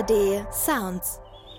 ARD Sounds.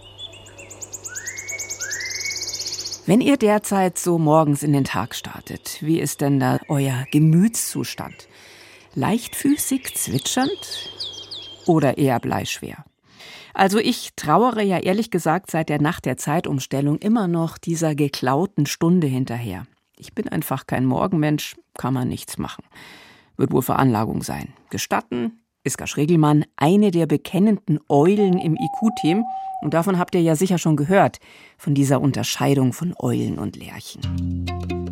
Wenn ihr derzeit so morgens in den Tag startet, wie ist denn da euer Gemütszustand? Leichtfüßig, zwitschernd oder eher bleischwer? Also ich trauere ja ehrlich gesagt seit der Nacht der Zeitumstellung immer noch dieser geklauten Stunde hinterher. Ich bin einfach kein Morgenmensch, kann man nichts machen. Wird wohl Veranlagung sein. Gestatten, Iska Schregelmann, eine der bekennenden Eulen im IQ-Team. Und davon habt ihr ja sicher schon gehört, von dieser Unterscheidung von Eulen und Lerchen.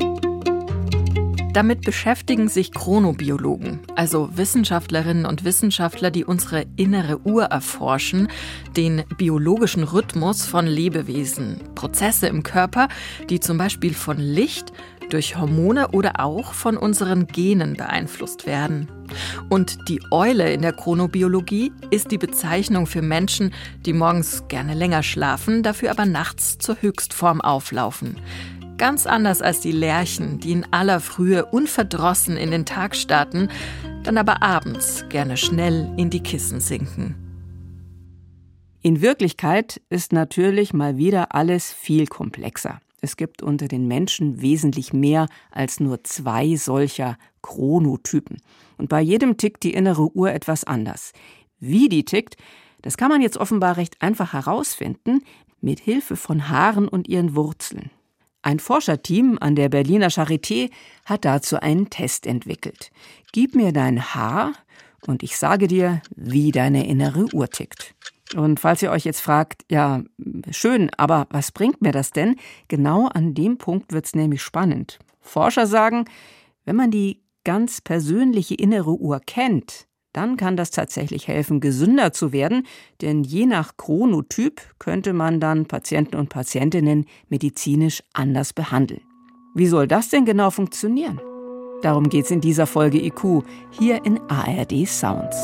Damit beschäftigen sich Chronobiologen, also Wissenschaftlerinnen und Wissenschaftler, die unsere innere Uhr erforschen, den biologischen Rhythmus von Lebewesen, Prozesse im Körper, die zum Beispiel von Licht, durch Hormone oder auch von unseren Genen beeinflusst werden. Und die Eule in der Chronobiologie ist die Bezeichnung für Menschen, die morgens gerne länger schlafen, dafür aber nachts zur Höchstform auflaufen. Ganz anders als die Lerchen, die in aller Frühe unverdrossen in den Tag starten, dann aber abends gerne schnell in die Kissen sinken. In Wirklichkeit ist natürlich mal wieder alles viel komplexer. Es gibt unter den Menschen wesentlich mehr als nur 2 solcher Chronotypen. Und bei jedem tickt die innere Uhr etwas anders. Wie die tickt, das kann man jetzt offenbar recht einfach herausfinden, mit Hilfe von Haaren und ihren Wurzeln. Ein Forscherteam an der Berliner Charité hat dazu einen Test entwickelt. Gib mir dein Haar und ich sage dir, wie deine innere Uhr tickt. Und falls ihr euch jetzt fragt, ja, schön, aber was bringt mir das denn? Genau an dem Punkt wird's nämlich spannend. Forscher sagen, wenn man die ganz persönliche innere Uhr kennt, dann kann das tatsächlich helfen, gesünder zu werden, denn je nach Chronotyp könnte man dann Patienten und Patientinnen medizinisch anders behandeln. Wie soll das denn genau funktionieren? Darum geht's in dieser Folge IQ, hier in ARD Sounds.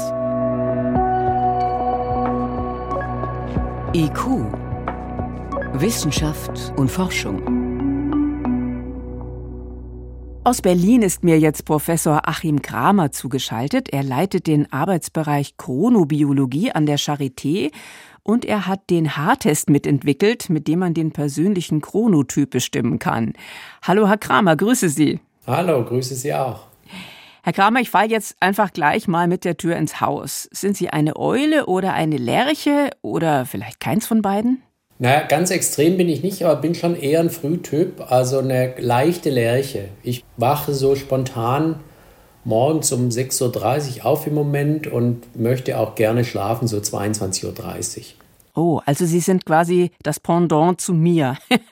IQ. Wissenschaft und Forschung. Aus Berlin ist mir jetzt Professor Achim Kramer zugeschaltet. Er leitet den Arbeitsbereich Chronobiologie an der Charité und er hat den Haartest mitentwickelt, mit dem man den persönlichen Chronotyp bestimmen kann. Hallo Herr Kramer, grüße Sie. Hallo, grüße Sie auch. Herr Kramer, ich falle jetzt einfach gleich mal mit der Tür ins Haus. Sind Sie eine Eule oder eine Lerche oder vielleicht keins von beiden? Naja, ganz extrem bin ich nicht, aber bin schon eher ein Frühtyp, also eine leichte Lerche. Ich wache so spontan morgens um 6.30 Uhr auf im Moment und möchte auch gerne schlafen, so 22.30 Uhr. Oh, also Sie sind quasi das Pendant zu mir.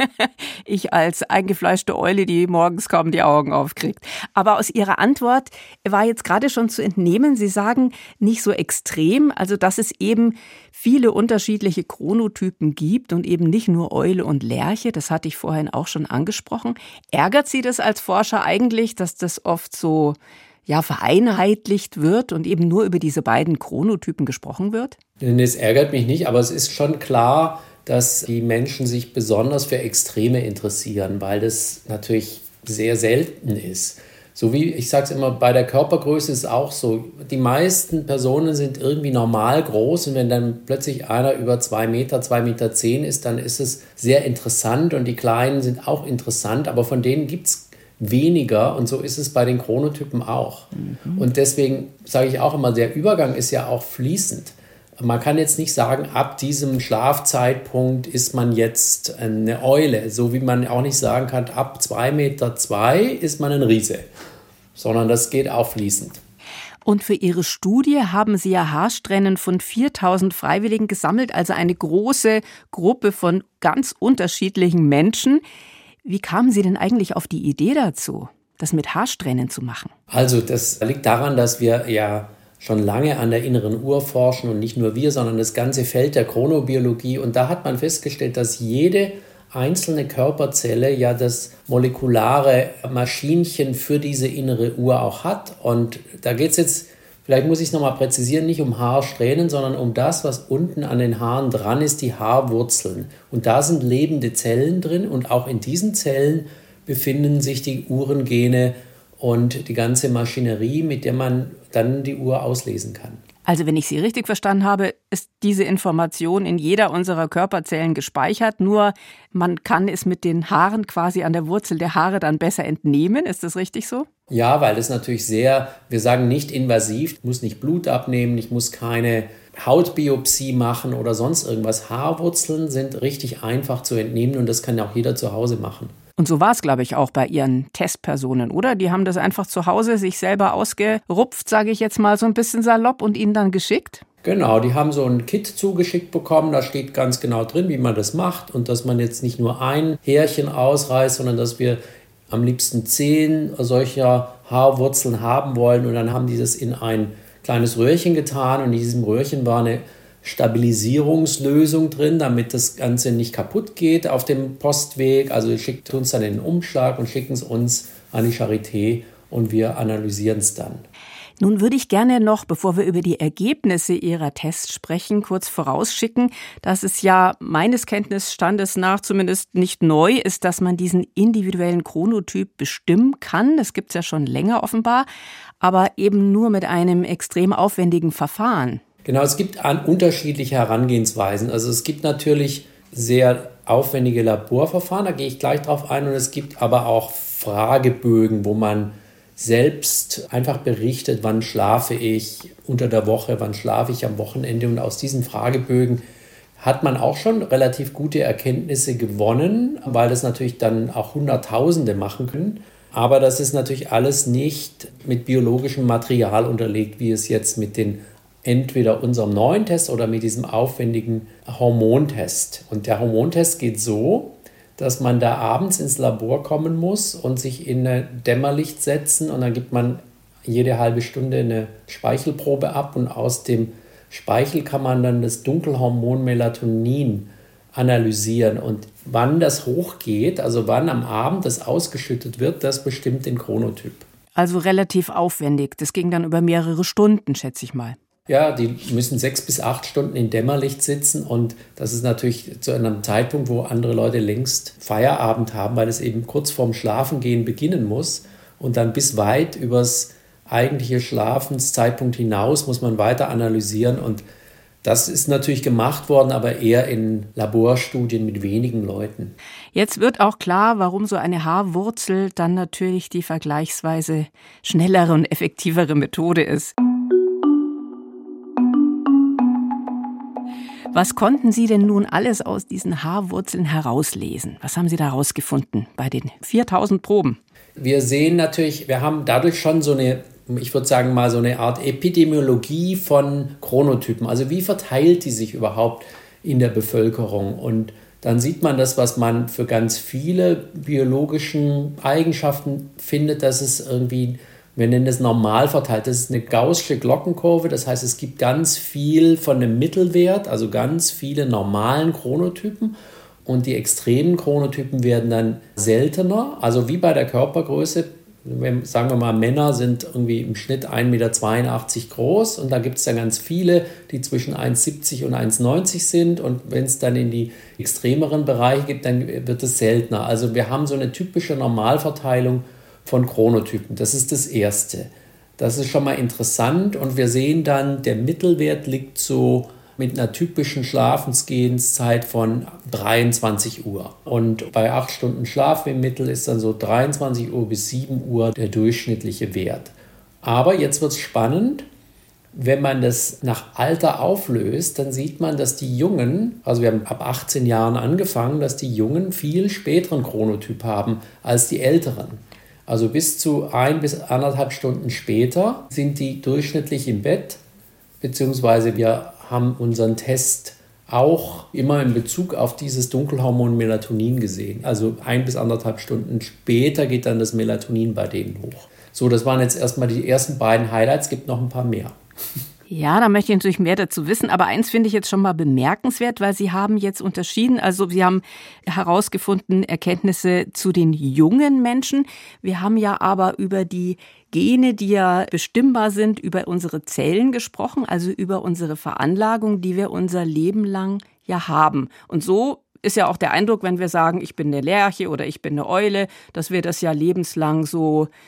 Ich als eingefleischte Eule, die morgens kaum die Augen aufkriegt. Aber aus Ihrer Antwort war jetzt gerade schon zu entnehmen, Sie sagen nicht so extrem, also dass es eben viele unterschiedliche Chronotypen gibt und eben nicht nur Eule und Lerche, das hatte ich vorhin auch schon angesprochen. Ärgert Sie das als Forscher eigentlich, dass das oft so vereinheitlicht wird und eben nur über diese beiden Chronotypen gesprochen wird? Es ärgert mich nicht, aber es ist schon klar, dass die Menschen sich besonders für Extreme interessieren, weil das natürlich sehr selten ist. So wie, ich sage es immer, bei der Körpergröße ist es auch so, die meisten Personen sind irgendwie normal groß und wenn dann plötzlich einer über 2 Meter, 2,10 Meter ist, dann ist es sehr interessant und die Kleinen sind auch interessant, aber von denen gibt es weniger und so ist es bei den Chronotypen auch. Und deswegen sage ich auch immer, der Übergang ist ja auch fließend. Man kann jetzt nicht sagen, ab diesem Schlafzeitpunkt ist man jetzt eine Eule, so wie man auch nicht sagen kann, ab 2,2 Meter ist man ein Riese, sondern das geht auch fließend. Und für Ihre Studie haben Sie ja Haarsträhnen von 4.000 Freiwilligen gesammelt, also eine große Gruppe von ganz unterschiedlichen Menschen. Wie kamen Sie denn eigentlich auf die Idee dazu, das mit Haarsträhnen zu machen? Also das liegt daran, dass wir ja schon lange an der inneren Uhr forschen und nicht nur wir, sondern das ganze Feld der Chronobiologie. Und da hat man festgestellt, dass jede einzelne Körperzelle ja das molekulare Maschinchen für diese innere Uhr auch hat. Und da geht es jetzt, vielleicht muss ich es nochmal präzisieren, nicht um Haarsträhnen, sondern um das, was unten an den Haaren dran ist, die Haarwurzeln. Und da sind lebende Zellen drin und auch in diesen Zellen befinden sich die Uhrengene und die ganze Maschinerie, mit der man dann die Uhr auslesen kann. Also wenn ich Sie richtig verstanden habe, ist diese Information in jeder unserer Körperzellen gespeichert, nur man kann es mit den Haaren quasi an der Wurzel der Haare dann besser entnehmen. Ist das richtig so? Ja, weil das natürlich wir sagen nicht invasiv, ich muss nicht Blut abnehmen, ich muss keine Hautbiopsie machen oder sonst irgendwas. Haarwurzeln sind richtig einfach zu entnehmen und das kann auch jeder zu Hause machen. Und so war es, glaube ich, auch bei Ihren Testpersonen, oder? Die haben das einfach zu Hause sich selber ausgerupft, sage ich jetzt mal so ein bisschen salopp, und Ihnen dann geschickt? Genau, die haben so ein Kit zugeschickt bekommen, da steht ganz genau drin, wie man das macht und dass man jetzt nicht nur ein Härchen ausreißt, sondern dass wir am liebsten 10 solcher Haarwurzeln haben wollen und dann haben die das in ein kleines Röhrchen getan und in diesem Röhrchen war eine Stabilisierungslösung drin, damit das Ganze nicht kaputt geht auf dem Postweg. Also schickt uns dann in den Umschlag und schicken es uns an die Charité und wir analysieren es dann. Nun würde ich gerne noch, bevor wir über die Ergebnisse Ihrer Tests sprechen, kurz vorausschicken, dass es ja meines Kenntnisstandes nach zumindest nicht neu ist, dass man diesen individuellen Chronotyp bestimmen kann. Das gibt es ja schon länger offenbar, aber eben nur mit einem extrem aufwendigen Verfahren. Genau, es gibt unterschiedliche Herangehensweisen. Also es gibt natürlich sehr aufwendige Laborverfahren, da gehe ich gleich drauf ein. Und es gibt aber auch Fragebögen, wo man selbst einfach berichtet, wann schlafe ich unter der Woche, wann schlafe ich am Wochenende. Und aus diesen Fragebögen hat man auch schon relativ gute Erkenntnisse gewonnen, weil das natürlich dann auch Hunderttausende machen können. Aber das ist natürlich alles nicht mit biologischem Material unterlegt, wie es jetzt mit den entweder unserem neuen Test oder mit diesem aufwendigen Hormontest. Und der Hormontest geht so, dass man da abends ins Labor kommen muss und sich in ein Dämmerlicht setzen und dann gibt man jede halbe Stunde eine Speichelprobe ab und aus dem Speichel kann man dann das Dunkelhormon Melatonin analysieren und wann das hochgeht, also wann am Abend das ausgeschüttet wird, das bestimmt den Chronotyp. Also relativ aufwendig. Das ging dann über mehrere Stunden, schätze ich mal. Ja, die müssen 6 bis 8 Stunden in Dämmerlicht sitzen und das ist natürlich zu einem Zeitpunkt, wo andere Leute längst Feierabend haben, weil es eben kurz vorm Schlafengehen beginnen muss und dann bis weit übers eigentliche Schlafenszeitpunkt hinaus muss man weiter analysieren und das ist natürlich gemacht worden, aber eher in Laborstudien mit wenigen Leuten. Jetzt wird auch klar, warum so eine Haarwurzel dann natürlich die vergleichsweise schnellere und effektivere Methode ist. Was konnten Sie denn nun alles aus diesen Haarwurzeln herauslesen? Was haben Sie da herausgefunden bei den 4000 Proben? Wir sehen natürlich, wir haben dadurch schon so eine, ich würde sagen mal so eine Art Epidemiologie von Chronotypen. Also wie verteilt die sich überhaupt in der Bevölkerung? Und dann sieht man das, was man für ganz viele biologischen Eigenschaften findet, dass es irgendwie, wir nennen das normal verteilt. Das ist eine gaußsche Glockenkurve. Das heißt, es gibt ganz viel von dem Mittelwert, also ganz viele normalen Chronotypen. Und die extremen Chronotypen werden dann seltener. Also wie bei der Körpergröße. Sagen wir mal, Männer sind irgendwie im Schnitt 1,82 Meter groß. Und da gibt es dann ganz viele, die zwischen 1,70 und 1,90 sind. Und wenn es dann in die extremeren Bereiche geht, dann wird es seltener. Also wir haben so eine typische Normalverteilung von Chronotypen. Das ist das Erste. Das ist schon mal interessant und wir sehen dann, der Mittelwert liegt so mit einer typischen Schlafensgehenszeit von 23 Uhr. Und bei 8 Stunden Schlaf im Mittel ist dann so 23 Uhr bis 7 Uhr der durchschnittliche Wert. Aber jetzt wird es spannend. Wenn man das nach Alter auflöst, dann sieht man, dass die Jungen, also wir haben ab 18 Jahren angefangen, dass die Jungen viel späteren Chronotyp haben als die Älteren. Also bis zu 1 bis 1,5 Stunden später sind die durchschnittlich im Bett, beziehungsweise wir haben unseren Test auch immer in Bezug auf dieses Dunkelhormon Melatonin gesehen. Also 1 bis 1,5 Stunden später geht dann das Melatonin bei denen hoch. So, das waren jetzt erstmal die ersten beiden Highlights, gibt noch ein paar mehr. Ja, da möchte ich natürlich mehr dazu wissen. Aber eins finde ich jetzt schon mal bemerkenswert, weil Sie haben jetzt unterschieden. Also Sie haben herausgefunden Erkenntnisse zu den jungen Menschen. Wir haben ja aber über die Gene, die ja bestimmbar sind, über unsere Zellen gesprochen, also über unsere Veranlagung, die wir unser Leben lang ja haben. Und so ist ja auch der Eindruck, wenn wir sagen, ich bin eine Lerche oder ich bin eine Eule, dass wir das ja lebenslang so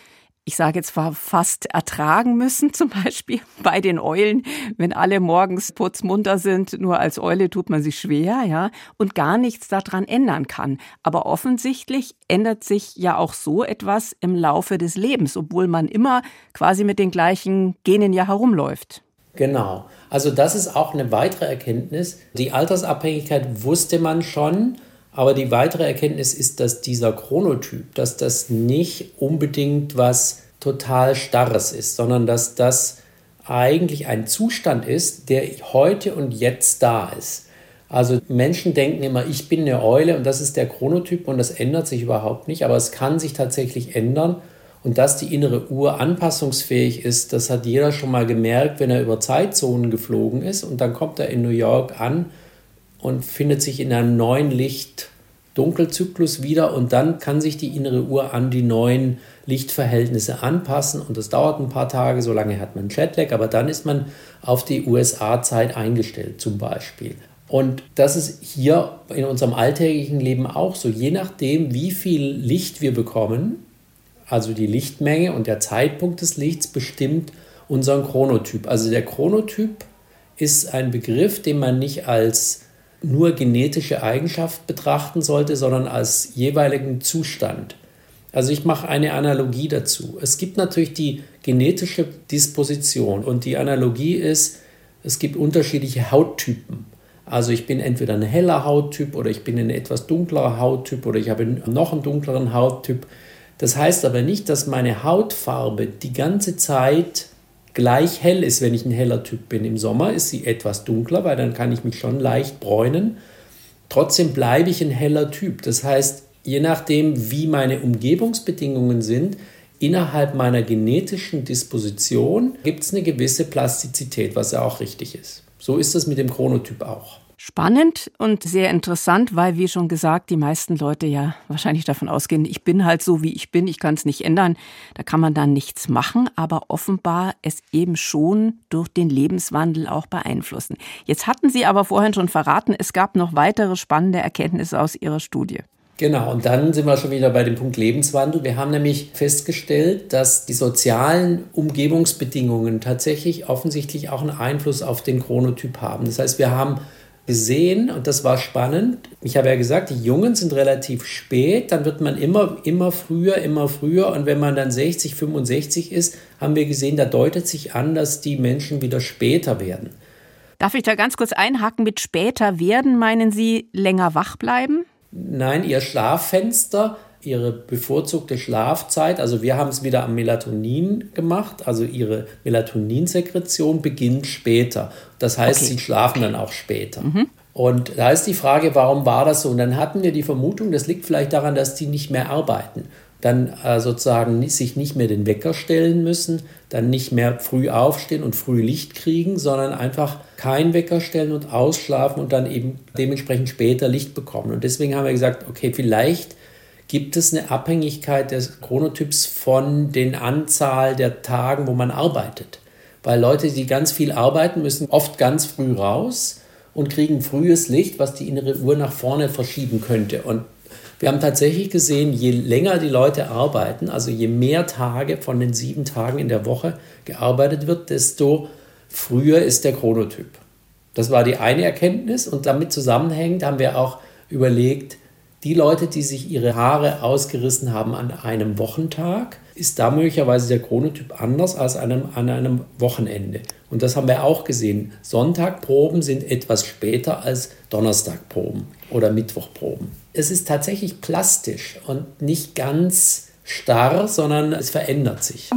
ich sage jetzt fast ertragen müssen, zum Beispiel bei den Eulen, wenn alle morgens putzmunter sind, nur als Eule tut man sich schwer, ja, und gar nichts daran ändern kann. Aber offensichtlich ändert sich ja auch so etwas im Laufe des Lebens, obwohl man immer quasi mit den gleichen Genen ja herumläuft. Genau. Also das ist auch eine weitere Erkenntnis. Die Altersabhängigkeit wusste man schon, aber die weitere Erkenntnis ist, dass dieser Chronotyp, dass das nicht unbedingt was total Starres ist, sondern dass das eigentlich ein Zustand ist, der heute und jetzt da ist. Also Menschen denken immer, ich bin eine Eule und das ist der Chronotyp und das ändert sich überhaupt nicht, aber es kann sich tatsächlich ändern. Und dass die innere Uhr anpassungsfähig ist, das hat jeder schon mal gemerkt, wenn er über Zeitzonen geflogen ist und dann kommt er in New York an und findet sich in einem neuen Licht-Dunkelzyklus wieder und dann kann sich die innere Uhr an die neuen Lichtverhältnisse anpassen und das dauert ein paar Tage, so lange hat man Jetlag, aber dann ist man auf die USA-Zeit eingestellt zum Beispiel. Und das ist hier in unserem alltäglichen Leben auch so, je nachdem, wie viel Licht wir bekommen, also die Lichtmenge und der Zeitpunkt des Lichts bestimmt unseren Chronotyp. Also der Chronotyp ist ein Begriff, den man nicht als nur genetische Eigenschaft betrachten sollte, sondern als jeweiligen Zustand. Also ich mache eine Analogie dazu. Es gibt natürlich die genetische Disposition und die Analogie ist, es gibt unterschiedliche Hauttypen. Also ich bin entweder ein heller Hauttyp oder ich bin ein etwas dunklerer Hauttyp oder ich habe noch einen dunkleren Hauttyp. Das heißt aber nicht, dass meine Hautfarbe die ganze Zeit gleich hell ist, wenn ich ein heller Typ bin. Im Sommer ist sie etwas dunkler, weil dann kann ich mich schon leicht bräunen. Trotzdem bleibe ich ein heller Typ. Das heißt, je nachdem, wie meine Umgebungsbedingungen sind, innerhalb meiner genetischen Disposition gibt es eine gewisse Plastizität, was ja auch richtig ist. So ist es mit dem Chronotyp auch. Spannend und sehr interessant, weil, wie schon gesagt, die meisten Leute ja wahrscheinlich davon ausgehen, ich bin halt so, wie ich bin, ich kann es nicht ändern, da kann man dann nichts machen, aber offenbar es eben schon durch den Lebenswandel auch beeinflussen. Jetzt hatten Sie aber vorhin schon verraten, es gab noch weitere spannende Erkenntnisse aus Ihrer Studie. Genau, und dann sind wir schon wieder bei dem Punkt Lebenswandel. Wir haben nämlich festgestellt, dass die sozialen Umgebungsbedingungen tatsächlich offensichtlich auch einen Einfluss auf den Chronotyp haben. Das heißt, wir haben gesehen, und das war spannend, ich habe ja gesagt, die Jungen sind relativ spät, dann wird man immer früher und wenn man dann 60, 65 ist, haben wir gesehen, da deutet sich an, dass die Menschen wieder später werden. Darf ich da ganz kurz einhaken, mit später werden, meinen Sie länger wach bleiben? Nein, ihr Schlaffenster, ihre bevorzugte Schlafzeit, also wir haben es wieder am Melatonin gemacht, also ihre Melatoninsekretion beginnt später. Das heißt, Sie schlafen dann auch später. Und da ist die Frage, warum war das so? Und dann hatten wir die Vermutung, das liegt vielleicht daran, dass die nicht mehr arbeiten. Dann sozusagen sich nicht mehr den Wecker stellen müssen, dann nicht mehr früh aufstehen und früh Licht kriegen, sondern einfach keinen Wecker stellen und ausschlafen und dann eben dementsprechend später Licht bekommen. Und deswegen haben wir gesagt, okay, vielleicht gibt es eine Abhängigkeit des Chronotyps von der Anzahl der Tagen, wo man arbeitet. Weil Leute, die ganz viel arbeiten, müssen oft ganz früh raus und kriegen frühes Licht, was die innere Uhr nach vorne verschieben könnte. Und wir haben tatsächlich gesehen, je länger die Leute arbeiten, also je mehr Tage von den 7 Tagen in der Woche gearbeitet wird, desto früher ist der Chronotyp. Das war die eine Erkenntnis und damit zusammenhängend haben wir auch überlegt, die Leute, die sich ihre Haare ausgerissen haben an einem Wochentag, ist da möglicherweise der Chronotyp anders als an einem Wochenende. Und das haben wir auch gesehen. Sonntagproben sind etwas später als Donnerstagproben oder Mittwochproben. Es ist tatsächlich plastisch und nicht ganz starr, sondern es verändert sich.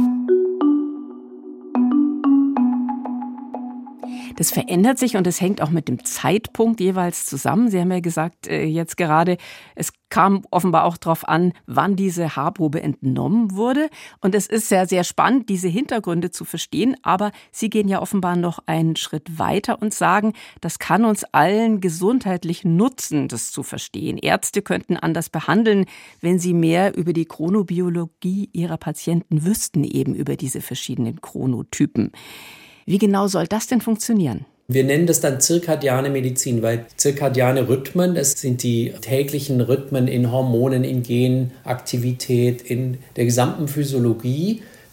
Das verändert sich und es hängt auch mit dem Zeitpunkt jeweils zusammen. Sie haben ja gesagt, jetzt gerade, es kam offenbar auch darauf an, wann diese Haarprobe entnommen wurde. Und es ist sehr, sehr spannend, diese Hintergründe zu verstehen. Aber Sie gehen ja offenbar noch einen Schritt weiter und sagen, das kann uns allen gesundheitlich nutzen, das zu verstehen. Ärzte könnten anders behandeln, wenn sie mehr über die Chronobiologie ihrer Patienten wüssten, eben über diese verschiedenen Chronotypen. Wie genau soll das denn funktionieren? Wir nennen das dann zirkadiane Medizin, weil zirkadiane Rhythmen, das sind die täglichen Rhythmen in Hormonen, in Genaktivität, in der gesamten Physiologie,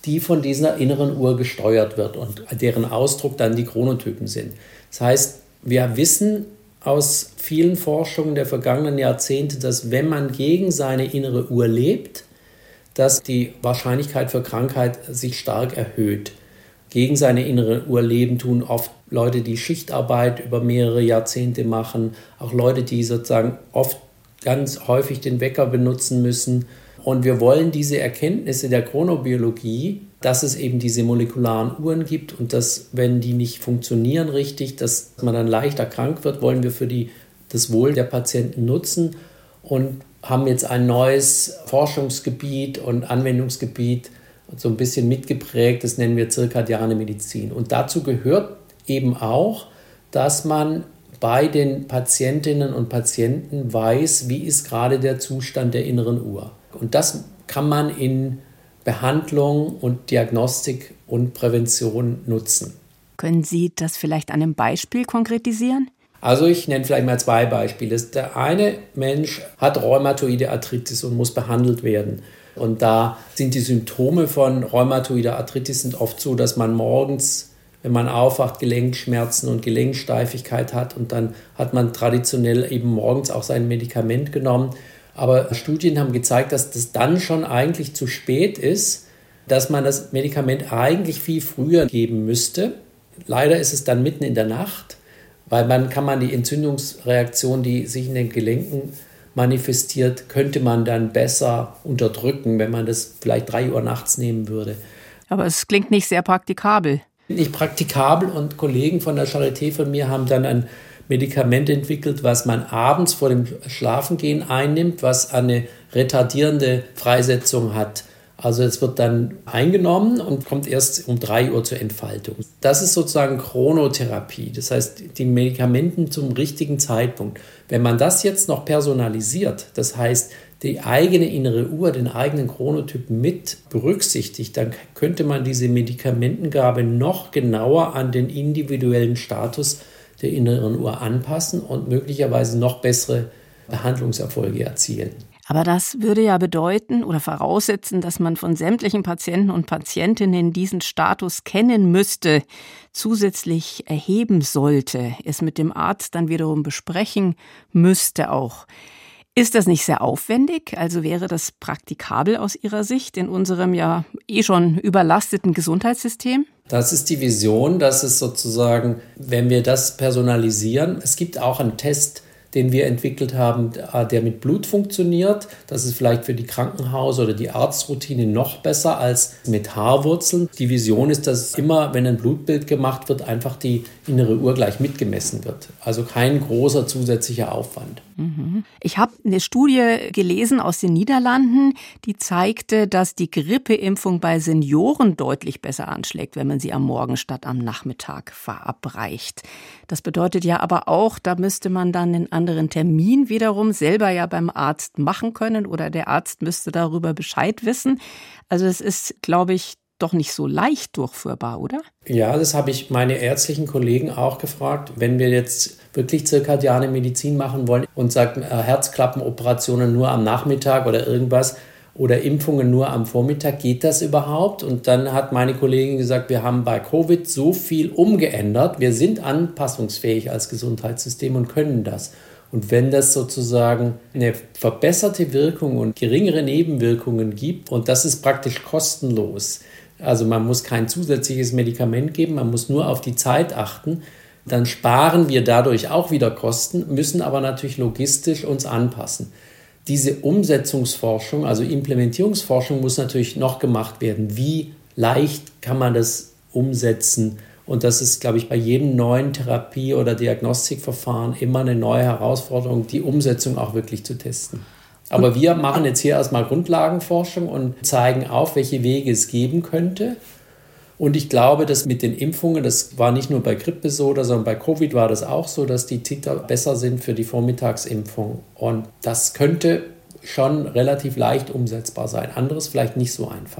die von dieser inneren Uhr gesteuert wird und deren Ausdruck dann die Chronotypen sind. Das heißt, wir wissen aus vielen Forschungen der vergangenen Jahrzehnte, dass wenn man gegen seine innere Uhr lebt, dass die Wahrscheinlichkeit für Krankheit sich stark erhöht. Gegen seine innere Uhr leben tun oft Leute, die Schichtarbeit über mehrere Jahrzehnte machen, auch Leute, die sozusagen oft ganz häufig den Wecker benutzen müssen. Und wir wollen diese Erkenntnisse der Chronobiologie, dass es eben diese molekularen Uhren gibt und dass, wenn die nicht funktionieren richtig, dass man dann leichter krank wird, wollen wir für das Wohl der Patienten nutzen und haben jetzt ein neues Forschungsgebiet und Anwendungsgebiet so ein bisschen mitgeprägt, das nennen wir zirkadiane Medizin. Und dazu gehört eben auch, dass man bei den Patientinnen und Patienten weiß, wie ist gerade der Zustand der inneren Uhr. Und das kann man in Behandlung und Diagnostik und Prävention nutzen. Können Sie das vielleicht an einem Beispiel konkretisieren? Also ich nenne vielleicht mal 2 Beispiele. Der eine Mensch hat rheumatoide Arthritis und muss behandelt werden. Und da sind die Symptome von rheumatoider Arthritis sind oft so, dass man morgens, wenn man aufwacht, Gelenkschmerzen und Gelenksteifigkeit hat. Und dann hat man traditionell eben morgens auch sein Medikament genommen. Aber Studien haben gezeigt, dass das dann schon eigentlich zu spät ist, dass man das Medikament eigentlich viel früher geben müsste. Leider ist es dann mitten in der Nacht, weil dann kann man die Entzündungsreaktion, die sich in den Gelenken manifestiert, könnte man dann besser unterdrücken, wenn man das vielleicht 3 Uhr nachts nehmen würde. Aber es klingt nicht sehr praktikabel. Nicht praktikabel und Kollegen von der Charité von mir haben dann ein Medikament entwickelt, was man abends vor dem Schlafengehen einnimmt, was eine retardierende Freisetzung hat. Also es wird dann eingenommen und kommt erst um 3 Uhr zur Entfaltung. Das ist sozusagen Chronotherapie, das heißt die Medikamenten zum richtigen Zeitpunkt. Wenn man das jetzt noch personalisiert, das heißt die eigene innere Uhr, den eigenen Chronotyp mit berücksichtigt, dann könnte man diese Medikamentengabe noch genauer an den individuellen Status der inneren Uhr anpassen und möglicherweise noch bessere Behandlungserfolge erzielen. Aber das würde ja bedeuten oder voraussetzen, dass man von sämtlichen Patienten und Patientinnen diesen Status kennen müsste, zusätzlich erheben sollte, es mit dem Arzt dann wiederum besprechen müsste auch. Ist das nicht sehr aufwendig? Also wäre das praktikabel aus Ihrer Sicht in unserem ja schon überlasteten Gesundheitssystem? Das ist die Vision, dass es sozusagen, wenn wir das personalisieren, es gibt auch einen Test, den wir entwickelt haben, der mit Blut funktioniert. Das ist vielleicht für die Krankenhaus- oder die Arztroutine noch besser als mit Haarwurzeln. Die Vision ist, dass immer, wenn ein Blutbild gemacht wird, einfach die innere Uhr gleich mitgemessen wird. Also kein großer zusätzlicher Aufwand. Ich habe eine Studie gelesen aus den Niederlanden, die zeigte, dass die Grippeimpfung bei Senioren deutlich besser anschlägt, wenn man sie am Morgen statt am Nachmittag verabreicht. Das bedeutet ja aber auch, da müsste man dann einen anderen Termin wiederum selber ja beim Arzt machen können oder der Arzt müsste darüber Bescheid wissen. Also es ist, glaube ich, doch nicht so leicht durchführbar, oder? Ja, das habe ich meine ärztlichen Kollegen auch gefragt. Wenn wir jetzt wirklich zirkadiane Medizin machen wollen und sagen, Herzklappenoperationen nur am Nachmittag oder irgendwas oder Impfungen nur am Vormittag, geht das überhaupt? Und dann hat meine Kollegin gesagt, wir haben bei Covid so viel umgeändert, wir sind anpassungsfähig als Gesundheitssystem und können das. Und wenn das sozusagen eine verbesserte Wirkung und geringere Nebenwirkungen gibt, und das ist praktisch kostenlos, also man muss kein zusätzliches Medikament geben, man muss nur auf die Zeit achten, dann sparen wir dadurch auch wieder Kosten, müssen aber natürlich logistisch uns anpassen. Diese Umsetzungsforschung, also Implementierungsforschung, muss natürlich noch gemacht werden. Wie leicht kann man das umsetzen? Und das ist, glaube ich, bei jedem neuen Therapie- oder Diagnostikverfahren immer eine neue Herausforderung, die Umsetzung auch wirklich zu testen. Aber wir machen jetzt hier erstmal Grundlagenforschung und zeigen auf, welche Wege es geben könnte. Und ich glaube, dass mit den Impfungen, das war nicht nur bei Grippe so, sondern bei Covid war das auch so, dass die Titer besser sind für die Vormittagsimpfung. Und das könnte schon relativ leicht umsetzbar sein. Anderes vielleicht nicht so einfach.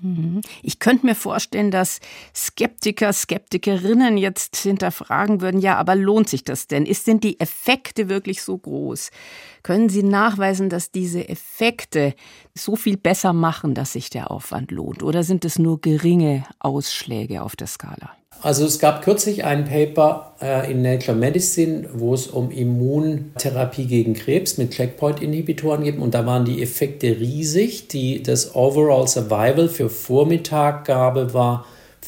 Ich könnte mir vorstellen, dass Skeptiker, Skeptikerinnen jetzt hinterfragen würden, ja, aber lohnt sich das denn? Sind die Effekte wirklich so groß? Können Sie nachweisen, dass diese Effekte so viel besser machen, dass sich der Aufwand lohnt? Oder sind es nur geringe Ausschläge auf der Skala? Also es gab kürzlich ein Paper in Nature Medicine, wo es um Immuntherapie gegen Krebs mit Checkpoint-Inhibitoren geht. Und da waren die Effekte riesig. Das Overall Survival für Vormittaggabe war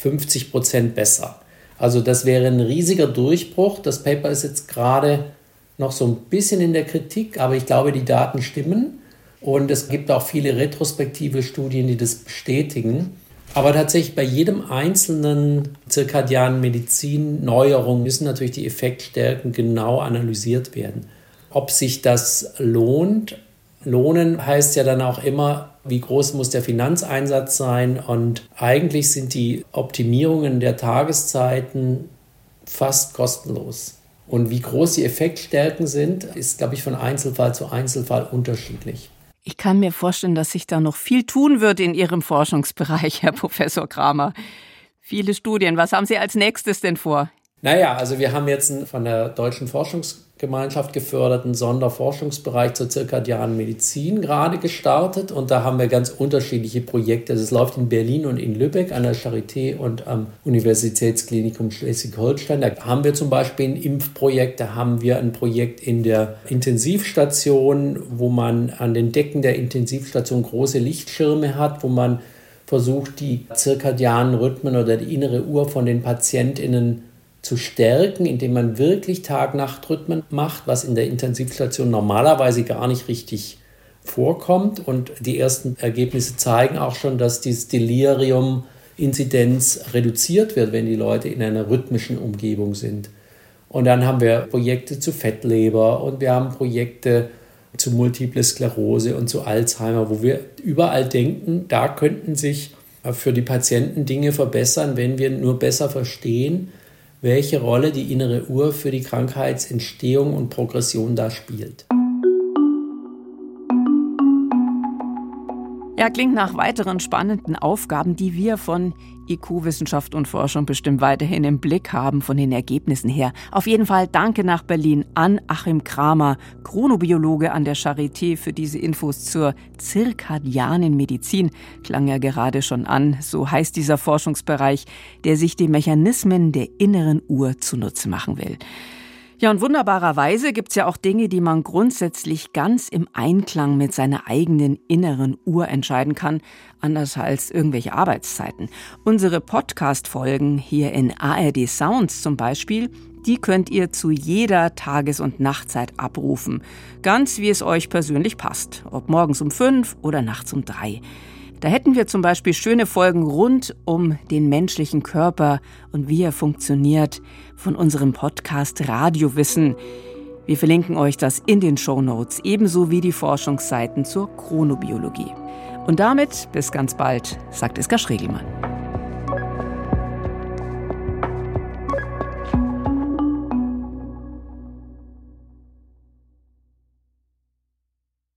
50% besser. Also das wäre ein riesiger Durchbruch. Das Paper ist jetzt gerade noch so ein bisschen in der Kritik, aber ich glaube, die Daten stimmen. Und es gibt auch viele retrospektive Studien, die das bestätigen. Aber tatsächlich bei jedem einzelnen zirkadianen Medizin-Neuerung müssen natürlich die Effektstärken genau analysiert werden. Ob sich das lohnt? Lohnen heißt ja dann auch immer, wie groß muss der Finanzeinsatz sein? Und eigentlich sind die Optimierungen der Tageszeiten fast kostenlos. Und wie groß die Effektstärken sind, ist, glaube ich, von Einzelfall zu Einzelfall unterschiedlich. Ich kann mir vorstellen, dass sich da noch viel tun wird in Ihrem Forschungsbereich, Herr Professor Kramer. Viele Studien. Was haben Sie als nächstes denn vor? Naja, also wir haben jetzt einen von der Deutschen Forschungsgemeinschaft geförderten Sonderforschungsbereich zur zirkadianen Medizin gerade gestartet. Und da haben wir ganz unterschiedliche Projekte. Es läuft in Berlin und in Lübeck an der Charité und am Universitätsklinikum Schleswig-Holstein. Da haben wir zum Beispiel ein Impfprojekt. Da haben wir ein Projekt in der Intensivstation, wo man an den Decken der Intensivstation große Lichtschirme hat, wo man versucht, die zirkadianen Rhythmen oder die innere Uhr von den PatientInnen zu stärken, indem man wirklich Tag-Nacht-Rhythmen macht, was in der Intensivstation normalerweise gar nicht richtig vorkommt. Und die ersten Ergebnisse zeigen auch schon, dass dieses Delirium-Inzidenz reduziert wird, wenn die Leute in einer rhythmischen Umgebung sind. Und dann haben wir Projekte zu Fettleber und wir haben Projekte zu Multiple Sklerose und zu Alzheimer, wo wir überall denken, da könnten sich für die Patienten Dinge verbessern, wenn wir nur besser verstehen, welche Rolle die innere Uhr für die Krankheitsentstehung und Progression da spielt. Ja, klingt nach weiteren spannenden Aufgaben, die wir von IQ-Wissenschaft und Forschung bestimmt weiterhin im Blick haben, von den Ergebnissen her. Auf jeden Fall danke nach Berlin an Achim Kramer, Chronobiologe an der Charité, für diese Infos zur zirkadianen Medizin. Klang ja gerade schon an, so heißt dieser Forschungsbereich, der sich die Mechanismen der inneren Uhr zunutze machen will. Ja, und wunderbarerweise gibt's ja auch Dinge, die man grundsätzlich ganz im Einklang mit seiner eigenen inneren Uhr entscheiden kann, anders als irgendwelche Arbeitszeiten. Unsere Podcast-Folgen hier in ARD Sounds zum Beispiel, die könnt ihr zu jeder Tages- und Nachtzeit abrufen. Ganz wie es euch persönlich passt, ob morgens um 5 oder nachts um 3. Da hätten wir zum Beispiel schöne Folgen rund um den menschlichen Körper und wie er funktioniert von unserem Podcast Radiowissen. Wir verlinken euch das in den Shownotes, ebenso wie die Forschungsseiten zur Chronobiologie. Und damit bis ganz bald, sagt Iska Schregelmann.